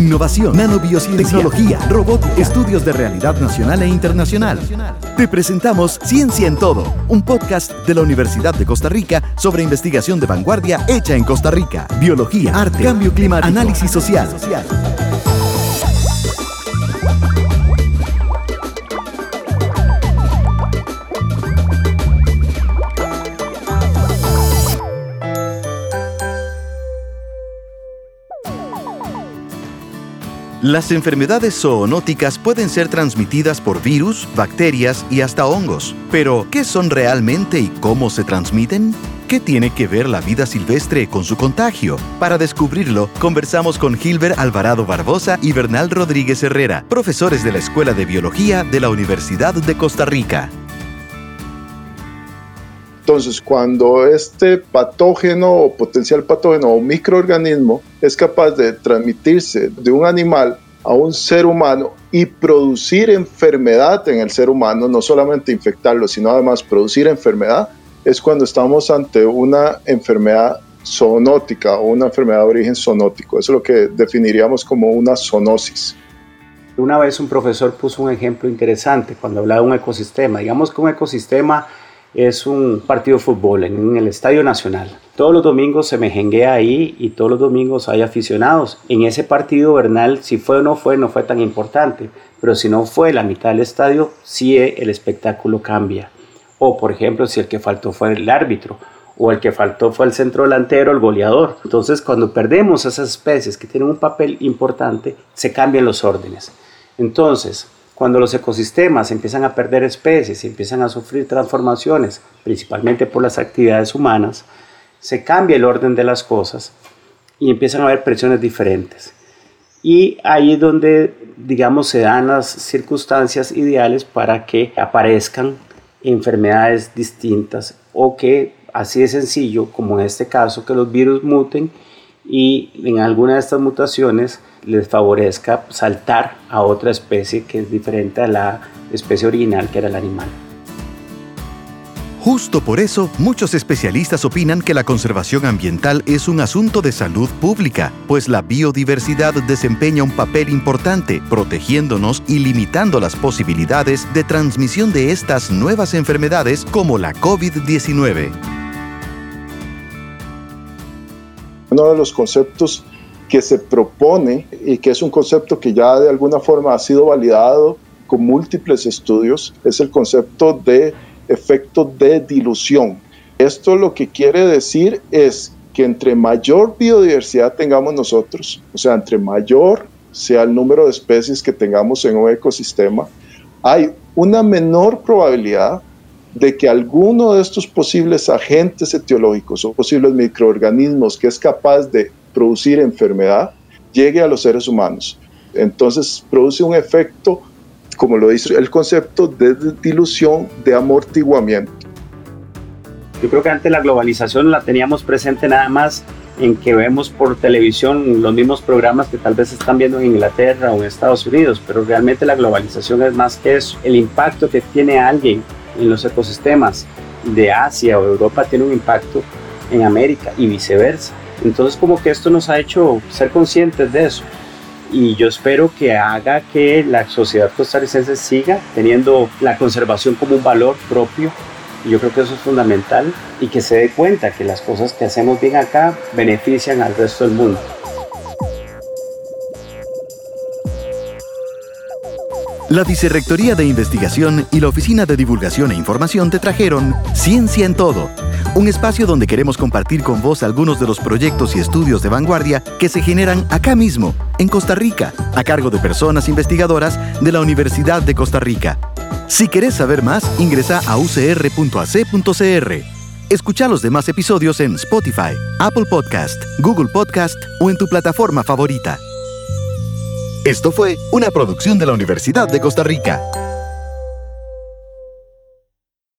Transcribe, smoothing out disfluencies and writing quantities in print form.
innovación, nanobiociencia, tecnología, robótica, estudios de realidad nacional e internacional. Te presentamos Ciencia en Todo, un podcast de la Universidad de Costa Rica sobre investigación de vanguardia hecha en Costa Rica. Biología, arte, cambio climático, análisis social. Las enfermedades zoonóticas pueden ser transmitidas por virus, bacterias y hasta hongos. Pero, ¿qué son realmente y cómo se transmiten? ¿Qué tiene que ver la vida silvestre con su contagio? Para descubrirlo, conversamos con Gilbert Alvarado Barbosa y Bernal Rodríguez Herrera, profesores de la Escuela de Biología de la Universidad de Costa Rica. Entonces, cuando este patógeno o potencial patógeno o microorganismo es capaz de transmitirse de un animal a un ser humano y producir enfermedad en el ser humano, no solamente infectarlo, sino además producir enfermedad, es cuando estamos ante una enfermedad zoonótica o una enfermedad de origen zoonótico. Eso es lo que definiríamos como una zoonosis. Una vez un profesor puso un ejemplo interesante cuando hablaba de un ecosistema. Digamos que un ecosistema es un partido de fútbol en el Estadio Nacional. Todos los domingos se mejenguea ahí y todos los domingos hay aficionados. En ese partido, Bernal, si fue o no fue tan importante. Pero si no fue la mitad del estadio, sí el espectáculo cambia. O, por ejemplo, si el que faltó fue el árbitro, o el que faltó fue el centro delantero, el goleador. Entonces, cuando perdemos esas especies que tienen un papel importante, se cambian los órdenes. Entonces, cuando los ecosistemas empiezan a perder especies y empiezan a sufrir transformaciones, principalmente por las actividades humanas, se cambia el orden de las cosas y empiezan a haber presiones diferentes. Y ahí es donde, digamos, se dan las circunstancias ideales para que aparezcan enfermedades distintas o que, así de sencillo, como en este caso, que los virus muten y en alguna de estas mutaciones les favorezca saltar a otra especie que es diferente a la especie original, que era el animal. Justo por eso, muchos especialistas opinan que la conservación ambiental es un asunto de salud pública, pues la biodiversidad desempeña un papel importante, protegiéndonos y limitando las posibilidades de transmisión de estas nuevas enfermedades como la COVID-19. Uno de los conceptos que se propone y que es un concepto que ya de alguna forma ha sido validado con múltiples estudios es el concepto de efecto de dilución. Esto lo que quiere decir es que entre mayor biodiversidad tengamos nosotros, o sea, entre mayor sea el número de especies que tengamos en un ecosistema, hay una menor probabilidad de que alguno de estos posibles agentes etiológicos o posibles microorganismos que es capaz de producir enfermedad llegue a los seres humanos. Entonces produce un efecto, como lo dice el concepto, de dilución, de amortiguamiento. Yo creo que antes la globalización la teníamos presente nada más en que vemos por televisión los mismos programas que tal vez están viendo en Inglaterra o en Estados Unidos, pero realmente la globalización es más que eso. El impacto que tiene alguien en los ecosistemas de Asia o Europa tiene un impacto en América y viceversa. Entonces como que esto nos ha hecho ser conscientes de eso y yo espero que haga que la sociedad costarricense siga teniendo la conservación como un valor propio y yo creo que eso es fundamental y que se dé cuenta que las cosas que hacemos bien acá benefician al resto del mundo. La Vicerrectoría de Investigación y la Oficina de Divulgación e Información te trajeron Ciencia en Todo, un espacio donde queremos compartir con vos algunos de los proyectos y estudios de vanguardia que se generan acá mismo, en Costa Rica, a cargo de personas investigadoras de la Universidad de Costa Rica. Si querés saber más, ingresa a ucr.ac.cr. Escucha los demás episodios en Spotify, Apple Podcast, Google Podcast o en tu plataforma favorita. Esto fue una producción de la Universidad de Costa Rica.